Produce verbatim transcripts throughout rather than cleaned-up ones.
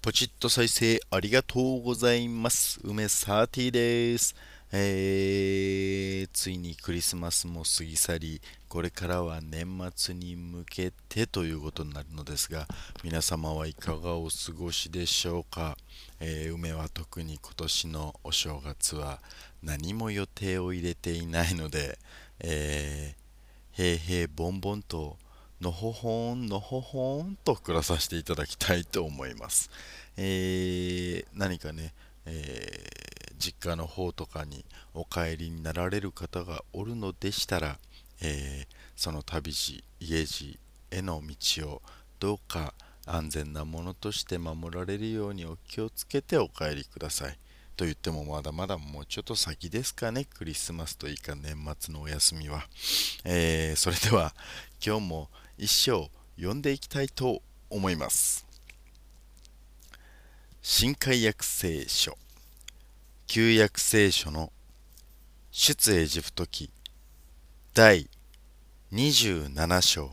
ポチッと再生ありがとうございます。梅サーティです。えー、ついにクリスマスも過ぎ去り、これからは年末に向けてということになるのですが、皆様はいかがお過ごしでしょうか。えー梅は特に今年のお正月は何も予定を入れていないので、えー、へいへいぼんぼんとのほほんのほほんと暮らさせていただきたいと思います。えー何かね、えー実家の方とかにお帰りになられる方がおるのでしたら、えーその旅路、家路への道をどうか安全なものとして守られるようにお気をつけてお帰りください。と言ってもまだまだもうちょっと先ですかね、クリスマスといいか年末のお休みは。えーそれでは今日も一章読んでいきたいと思います。新海約聖書、旧約聖書の出エジプト記第にじゅうなな章。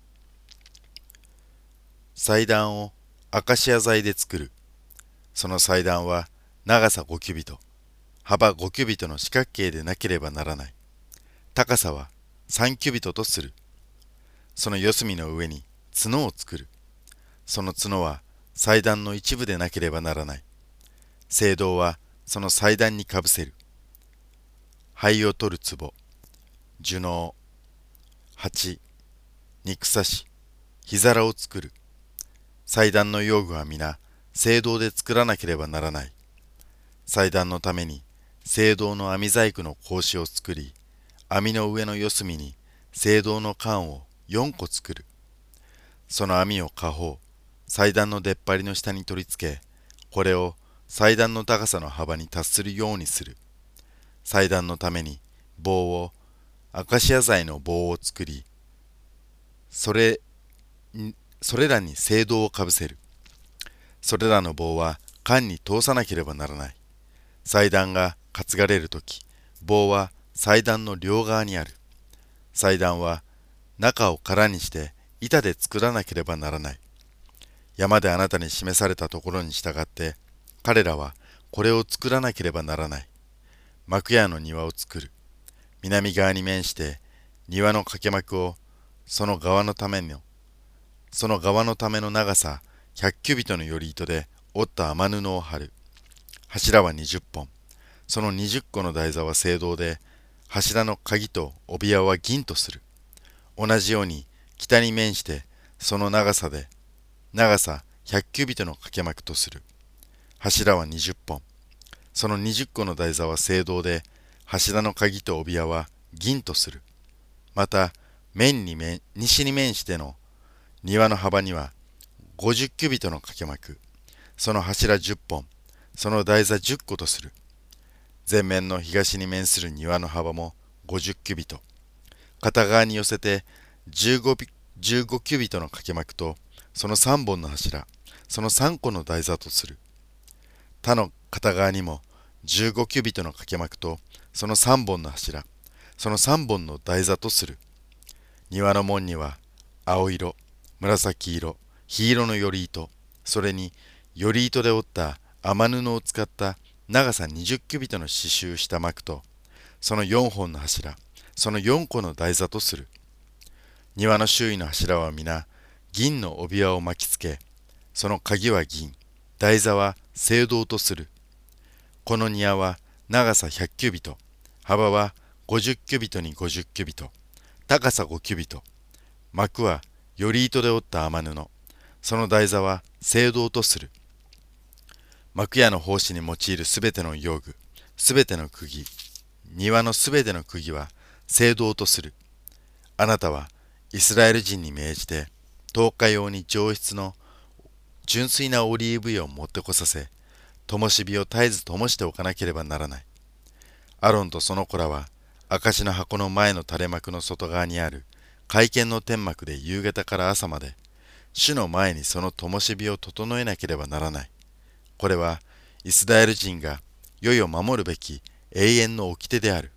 祭壇をアカシア材で作る。その祭壇は長さごキュビト、幅ごキュビトの四角形でなければならない。高さはさんキュビトとする。その四隅の上に角を作る。その角は祭壇の一部でなければならない。聖堂はその祭壇にかぶせる。灰を取る壺、樹嚢、鉢、肉刺し、火皿を作る。祭壇の用具は皆、聖堂で作らなければならない。祭壇のために、聖堂の網細工の格子を作り、網の上の四隅に、聖堂の缶を四個作る。その網を下方、祭壇の出っ張りの下に取り付け、これを祭壇の高さの幅に達するようにする。祭壇のために棒をアカシア材の棒を作り、それそれらに聖堂をかぶせる。それらの棒は管に通さなければならない。祭壇が担がれるとき、棒は祭壇の両側にある。祭壇は中を空にして板で作らなければならない。山であなたに示されたところに従って、彼らはこれを作らなければならない。幕屋の庭を作る。南側に面して庭の掛け幕をその側のためのその側のための長さひゃくキュビトのより糸で折った雨布を張る。柱はにじゅっぽん。そのにじゅっこの台座は青銅で、柱の鍵と帯輪は銀とする。同じように北に面してその長さで長さひゃくキュビトの掛け幕とする。柱はにじゅっぽん。そのにじゅっこの台座は青銅で、柱の鍵と帯輪は銀とする。また、面に面、西に面しての庭の幅にはごじゅうキュビトの掛け幕、その柱じゅっぽん、その台座じゅっことする。前面の東に面する庭の幅もごじゅうキュビト。片側に寄せてじゅうご、じゅうごキュビトの掛け幕と、そのさんぼんの柱、そのさんこの台座とする。他の片側にもじゅうごキュビトの掛け幕と、そのさんぼんの柱、そのさんぼんの台座とする。庭の門には青色、紫色、黄色のより糸、それにより糸で織った雨布を使った長さにじゅうキュビトの刺繍した幕と、そのよんほんの柱、そのよんこの台座とする。庭の周囲の柱は皆銀の帯輪を巻きつけ、その鍵は銀、台座は青銅とする。この庭は長さひゃくキュビト、幅はごじゅうキュビトにごじゅうキュビト、高さごキュビト。幕はより糸で織った雨布、その台座は青銅とする。幕屋の奉仕に用いるすべての用具、すべての釘、庭のすべての釘は青銅とする。あなたはイスラエル人に命じて、灯火用に上質の純粋なオリーブ油を持ってこさせ、灯火を絶えず灯しておかなければならない。アロンとその子らは、証の箱の前の垂れ幕の外側にある会見の天幕で夕方から朝まで、主の前にその灯火を整えなければならない。これはイスラエル人が世々守るべき永遠の掟である。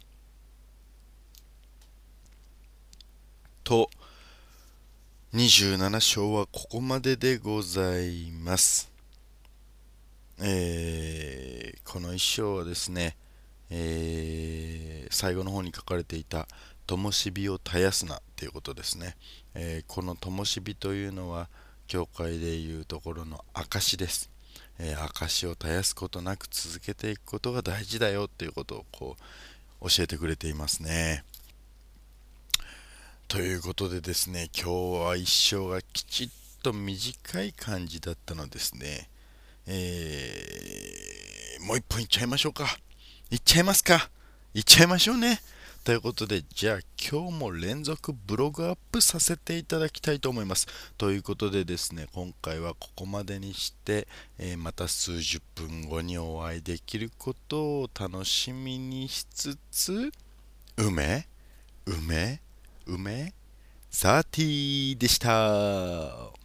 と、にじゅうなな章はここまででございます。 えーこの一生はですね、えー最後の方に書かれていた灯火を絶やすなということですね。えーこの灯火というのは教会でいうところの証です。えー証を絶やすことなく続けていくことが大事だよということをこう教えてくれていますね。ということでですね、今日は一生がきちっと短い感じだったのですね。えーもう一本いっちゃいましょうか。いっちゃいますか。いっちゃいましょうね。ということで、じゃあ今日も連続ブログアップさせていただきたいと思います。ということでですね、今回はここまでにして、えーまた数十分後にお会いできることを楽しみにしつつ、梅、梅、梅、サーティーでした。